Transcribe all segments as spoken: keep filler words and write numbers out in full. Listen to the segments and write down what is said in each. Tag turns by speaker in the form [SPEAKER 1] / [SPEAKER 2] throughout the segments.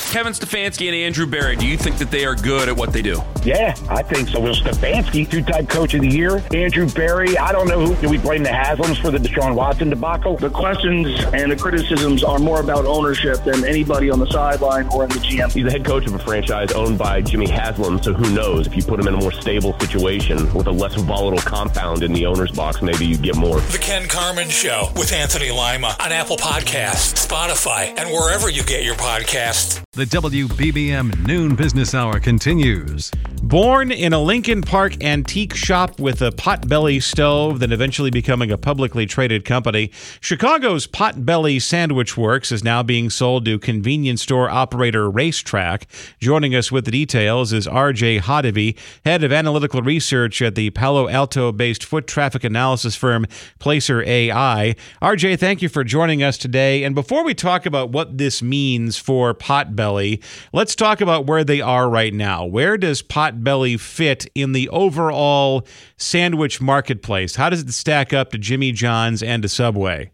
[SPEAKER 1] Kevin Stefanski and Andrew Berry, do you think that they are good at what they do?
[SPEAKER 2] Yeah, I think so. Will Stefanski, two-time coach of the year. Andrew Berry, I don't know who. Do we blame the Haslams for the Deshaun Watson debacle?
[SPEAKER 3] The questions and the criticisms are more about ownership than anybody on the sideline or in the G M.
[SPEAKER 4] He's the head coach of a franchise owned by Jimmy Haslam, so who knows? If you put him in a more stable situation with a less volatile compound in the owner's box, maybe you get more.
[SPEAKER 5] The Ken Carman Show with Anthony Lima on Apple Podcasts, Spotify, and wherever you get your podcasts.
[SPEAKER 6] The W B B M Noon Business Hour continues.
[SPEAKER 7] Born in a Lincoln Park antique shop with a potbelly stove, then eventually becoming a publicly traded company, Chicago's Potbelly Sandwich Works is now being sold to convenience store operator RaceTrac. Joining us with the details is R J Hottovy, head of analytical research at the Palo Alto-based foot traffic analysis firm Placer A I. R J, thank you for joining us today. And before we talk about what this means for Potbelly, let's talk about where they are right now. Where does Potbelly fit in the overall sandwich marketplace? How does it stack up to Jimmy John's and to Subway?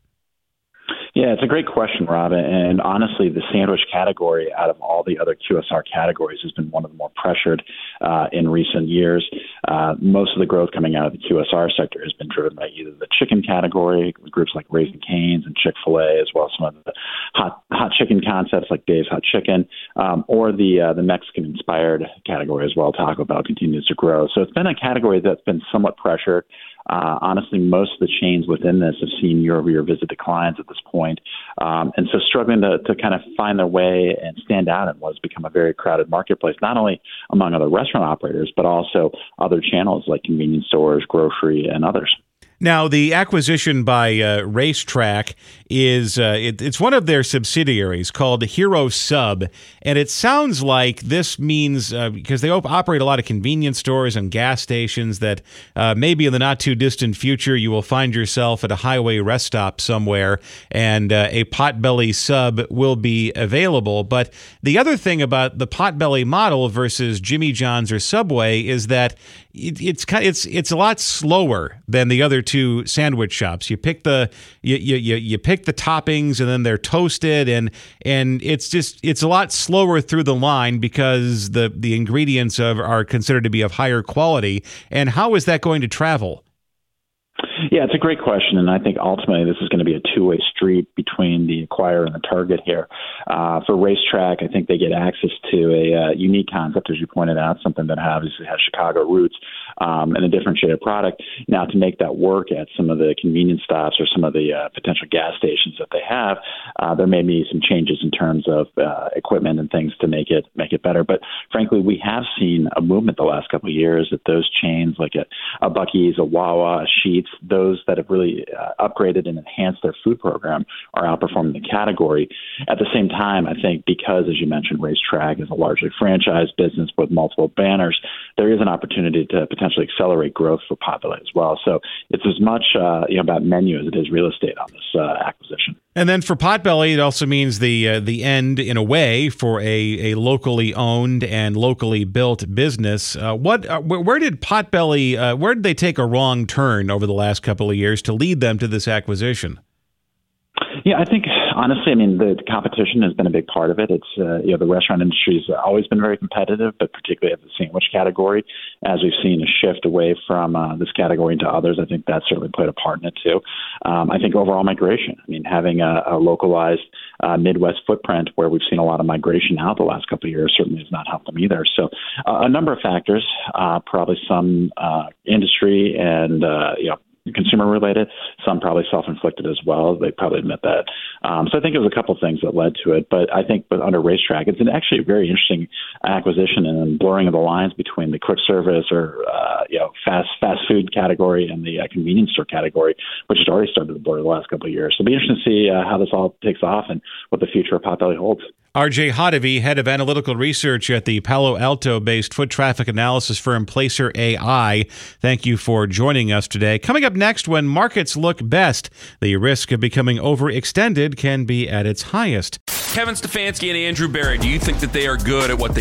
[SPEAKER 8] Yeah, it's a great question, Rob. And honestly, the sandwich category out of all the other Q S R categories has been one of the more pressured uh, in recent years. Uh, most of the growth coming out of the Q S R sector has been driven by either the chicken category, groups like Raising Cane's and Chick-fil-A, as well as some of the hot hot chicken concepts like Dave's Hot Chicken, um, or the uh, the Mexican-inspired category as well. Taco Bell continues to grow. So it's been a category that's been somewhat pressured. Uh, honestly, most of the chains within this have seen year-over-year visit declines at this point. Um, and so struggling to, to kind of find their way and stand out in what's become a very crowded marketplace, not only among other restaurant operators, but also other channels like convenience stores, grocery, and others.
[SPEAKER 7] Now, the acquisition by uh, RaceTrac is uh, it, it's one of their subsidiaries called Hero Sub, and it sounds like this means uh, because they op- operate a lot of convenience stores and gas stations that uh, maybe in the not too distant future you will find yourself at a highway rest stop somewhere, and uh, a Potbelly Sub will be available. But the other thing about the Potbelly model versus Jimmy John's or Subway is that it, it's kind it's it's a lot slower than the other two sandwich shops. You pick the you you you pick the toppings and then they're toasted, and and it's just it's a lot slower through the line because the the ingredients of are considered to be of higher quality. And how is that going to travel?
[SPEAKER 8] Yeah, it's a great question, and I think ultimately this is going to be a two-way street between the acquirer and the target here. Uh, for RaceTrac, I think they get access to a uh, unique concept, as you pointed out, something that obviously has Chicago roots um, and a differentiated product. Now, to make that work at some of the convenience stops or some of the uh, potential gas stations that they have, uh, there may be some changes in terms of uh, equipment and things to make it make it better. But frankly, we have seen a movement the last couple of years that those chains, like a, a Buc-ee's, a Wawa, a Sheetz, those that have really uh, upgraded and enhanced their food program are outperforming the category. At the same time, I think because, as you mentioned, RaceTrac is a largely franchise business with multiple banners, there is an opportunity to potentially accelerate growth for Potbelly as well. So it's as much uh, you know, about menu as it is real estate on this uh, acquisition.
[SPEAKER 7] And then for Potbelly, it also means the uh, the end, in a way, for a, a locally owned and locally built business. Uh, what uh, where did Potbelly uh, where did they take a wrong turn over the last couple of years to lead them to this acquisition?
[SPEAKER 8] Yeah, I think honestly, I mean, the competition has been a big part of it. It's uh, you know, the restaurant industry has always been very competitive, but particularly at the sandwich category, as we've seen a shift away from uh, this category into others, I think that certainly played a part in it too. Um, I think overall migration. I mean, having a, a localized uh, Midwest footprint where we've seen a lot of migration out the last couple of years certainly has not helped them either. So uh, a number of factors, uh, probably some uh, industry and uh, you know. consumer related, some probably self-inflicted as well. They probably admit that. Um, so I think it was a couple of things that led to it. But I think but under RaceTrac, it's an actually a very interesting acquisition and blurring of the lines between the quick service or uh, you know fast fast food category and the uh, convenience store category, which has already started to blur the last couple of years. So it'll be interesting to see uh, how this all takes off and what the future of Potbelly holds.
[SPEAKER 7] R J Hottovy, head of analytical research at the Palo Alto-based foot traffic analysis firm Placer A I. Thank you for joining us today. Coming up next, when markets look best, the risk of becoming overextended can be at its highest.
[SPEAKER 1] Kevin Stefanski and Andrew Berry, do you think that they are good at what they do?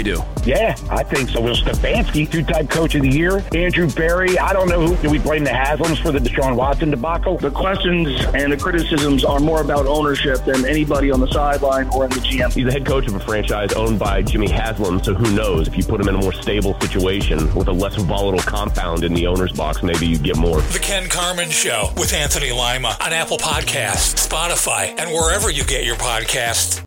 [SPEAKER 2] Yeah, I think so. Will Stefanski, two-time coach of the year. Andrew Berry, I don't know who. Do we blame the Haslams for the Deshaun Watson debacle?
[SPEAKER 3] The questions and the criticisms are more about ownership than anybody on the sideline or in the G M.
[SPEAKER 4] He's the head coach of a franchise owned by Jimmy Haslam, so who knows? If you put him in a more stable situation with a less volatile compound in the owner's box, maybe you get more.
[SPEAKER 5] The Ken Carman Show with Anthony Lima on Apple Podcasts, Spotify, and wherever you get your podcasts.